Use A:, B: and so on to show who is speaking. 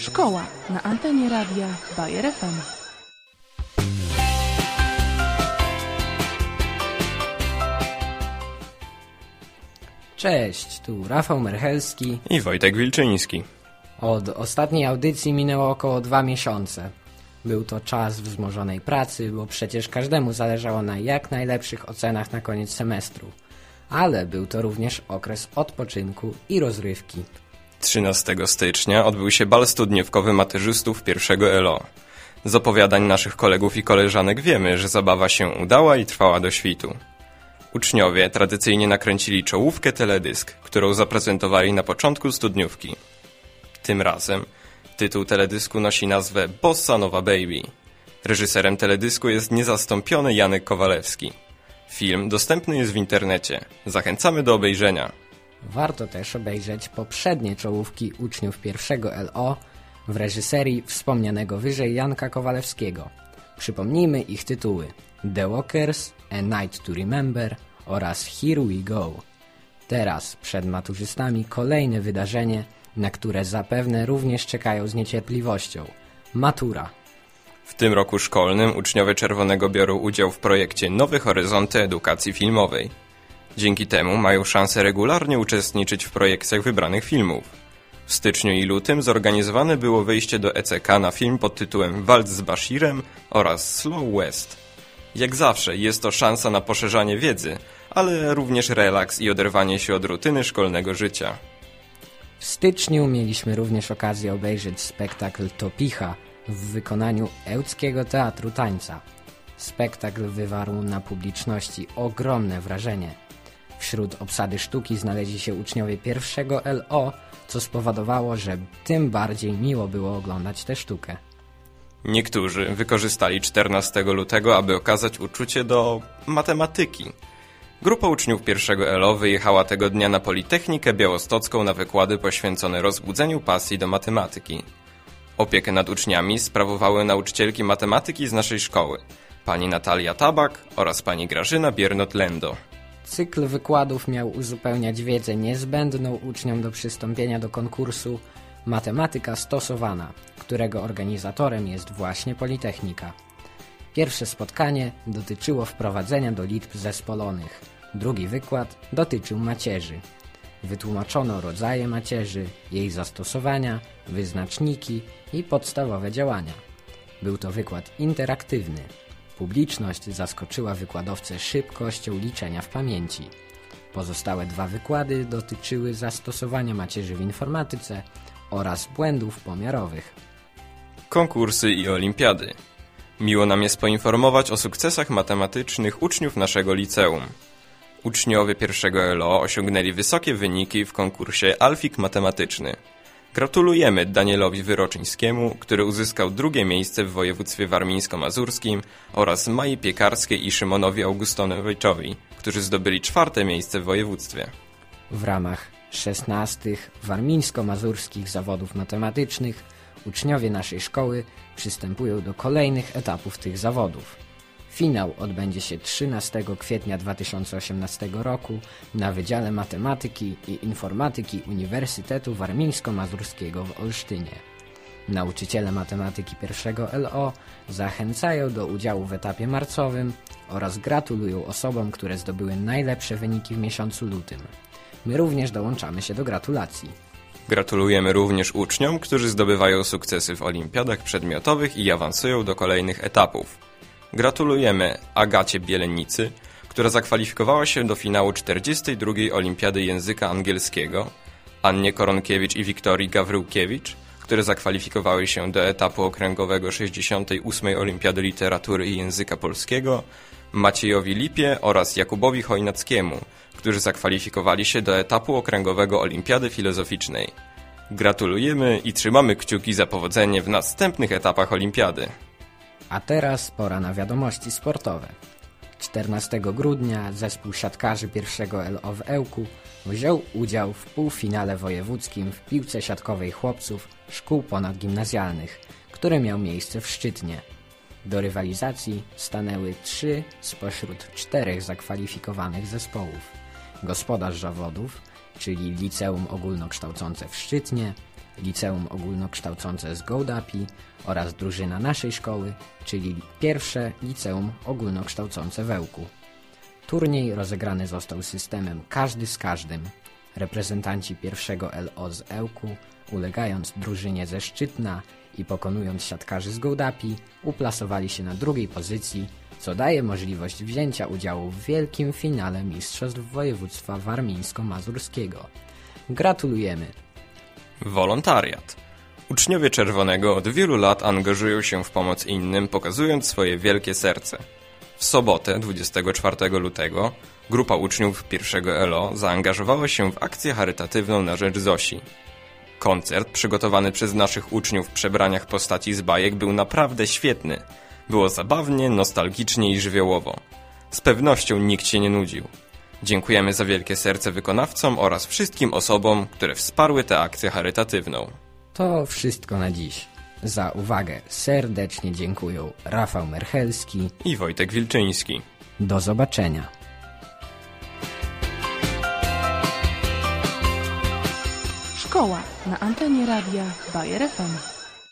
A: Szkoła na antenie radia Bayer FM.
B: Cześć, tu Rafał Merchelski
C: i Wojtek Wilczyński.
B: Od ostatniej audycji minęło około 2 miesiące. Był to czas wzmożonej pracy, bo przecież każdemu zależało na jak najlepszych ocenach na koniec semestru. Ale był to również okres odpoczynku i rozrywki.
C: 13 stycznia odbył się bal studniówkowy materzystów pierwszego LO. Z opowiadań naszych kolegów i koleżanek wiemy, że zabawa się udała i trwała do świtu. Uczniowie tradycyjnie nakręcili czołówkę teledysk, którą zaprezentowali na początku studniówki. Tym razem tytuł teledysku nosi nazwę Bossa Nova Baby. Reżyserem teledysku jest niezastąpiony Janek Kowalewski. Film dostępny jest w internecie. Zachęcamy do obejrzenia.
B: Warto też obejrzeć poprzednie czołówki uczniów pierwszego LO w reżyserii wspomnianego wyżej Janka Kowalewskiego. Przypomnijmy ich tytuły: The Walkers, A Night to Remember oraz Here We Go. Teraz przed maturzystami kolejne wydarzenie, na które zapewne również czekają z niecierpliwością. Matura.
C: W tym roku szkolnym uczniowie Czerwonego biorą udział w projekcie Nowe Horyzonty Edukacji Filmowej. Dzięki temu mają szansę regularnie uczestniczyć w projekcjach wybranych filmów. W styczniu i lutym zorganizowane było wejście do ECK na film pod tytułem Walc z Bashirem oraz Slow West. Jak zawsze jest to szansa na poszerzanie wiedzy, ale również relaks i oderwanie się od rutyny szkolnego życia.
B: W styczniu mieliśmy również okazję obejrzeć spektakl Topicha w wykonaniu Ełckiego Teatru Tańca. Spektakl wywarł na publiczności ogromne wrażenie. Wśród obsady sztuki znaleźli się uczniowie pierwszego LO, co spowodowało, że tym bardziej miło było oglądać tę sztukę.
C: Niektórzy wykorzystali 14 lutego, aby okazać uczucie do matematyki. Grupa uczniów pierwszego LO wyjechała tego dnia na Politechnikę Białostocką na wykłady poświęcone rozbudzeniu pasji do matematyki. Opiekę nad uczniami sprawowały nauczycielki matematyki z naszej szkoły, pani Natalia Tabak oraz pani Grażyna Biernot-Lendo.
B: Cykl wykładów miał uzupełniać wiedzę niezbędną uczniom do przystąpienia do konkursu Matematyka Stosowana, którego organizatorem jest właśnie Politechnika. Pierwsze spotkanie dotyczyło wprowadzenia do liczb zespolonych. Drugi wykład dotyczył macierzy. Wytłumaczono rodzaje macierzy, jej zastosowania, wyznaczniki i podstawowe działania. Był to wykład interaktywny. Publiczność zaskoczyła wykładowcę szybkością liczenia w pamięci. Pozostałe 2 wykłady dotyczyły zastosowania macierzy w informatyce oraz błędów pomiarowych.
C: Konkursy i olimpiady. Miło nam jest poinformować o sukcesach matematycznych uczniów naszego liceum. Uczniowie pierwszego LO osiągnęli wysokie wyniki w konkursie Alfik Matematyczny. Gratulujemy Danielowi Wyroczyńskiemu, który uzyskał 2. miejsce w województwie warmińsko-mazurskim, oraz Mai Piekarskiej i Szymonowi Augustonowiczowi, którzy zdobyli 4. miejsce w województwie.
B: W ramach 16. warmińsko-mazurskich zawodów matematycznych uczniowie naszej szkoły przystępują do kolejnych etapów tych zawodów. Finał odbędzie się 13 kwietnia 2018 roku na Wydziale Matematyki i Informatyki Uniwersytetu Warmińsko-Mazurskiego w Olsztynie. Nauczyciele matematyki pierwszego LO zachęcają do udziału w etapie marcowym oraz gratulują osobom, które zdobyły najlepsze wyniki w miesiącu lutym. My również dołączamy się do gratulacji.
C: Gratulujemy również uczniom, którzy zdobywają sukcesy w olimpiadach przedmiotowych i awansują do kolejnych etapów. Gratulujemy Agacie Bielenicy, która zakwalifikowała się do finału 42. Olimpiady Języka Angielskiego, Annie Koronkiewicz i Wiktorii Gawryłkiewicz, które zakwalifikowały się do etapu okręgowego 68. Olimpiady Literatury i Języka Polskiego, Maciejowi Lipie oraz Jakubowi Chojnackiemu, którzy zakwalifikowali się do etapu okręgowego Olimpiady Filozoficznej. Gratulujemy i trzymamy kciuki za powodzenie w następnych etapach olimpiady.
B: A teraz pora na wiadomości sportowe. 14 grudnia zespół siatkarzy pierwszego LO w Ełku wziął udział w półfinale wojewódzkim w piłce siatkowej chłopców szkół ponadgimnazjalnych, który miał miejsce w Szczytnie. Do rywalizacji stanęły 3 spośród 4 zakwalifikowanych zespołów. Gospodarz zawodów, czyli Liceum Ogólnokształcące w Szczytnie, Liceum Ogólnokształcące z Gołdapi oraz drużyna naszej szkoły, czyli pierwsze Liceum Ogólnokształcące w Ełku. Turniej rozegrany został systemem każdy z każdym. Reprezentanci pierwszego LO z Ełku, ulegając drużynie ze Szczytna i pokonując siatkarzy z Gołdapi, uplasowali się na drugiej pozycji, co daje możliwość wzięcia udziału w wielkim finale Mistrzostw Województwa Warmińsko-Mazurskiego. Gratulujemy!
C: Wolontariat. Uczniowie Czerwonego od wielu lat angażują się w pomoc innym, pokazując swoje wielkie serce. W sobotę, 24 lutego, grupa uczniów pierwszego LO zaangażowała się w akcję charytatywną na rzecz Zosi. Koncert przygotowany przez naszych uczniów w przebraniach postaci z bajek był naprawdę świetny. Było zabawnie, nostalgicznie i żywiołowo. Z pewnością nikt się nie nudził. Dziękujemy za wielkie serce wykonawcom oraz wszystkim osobom, które wsparły tę akcję charytatywną.
B: To wszystko na dziś. Za uwagę serdecznie dziękuję Rafał Merchelski
C: I Wojtek Wilczyński.
B: Do zobaczenia.
A: Szkoła na antenie radia Bayer FM.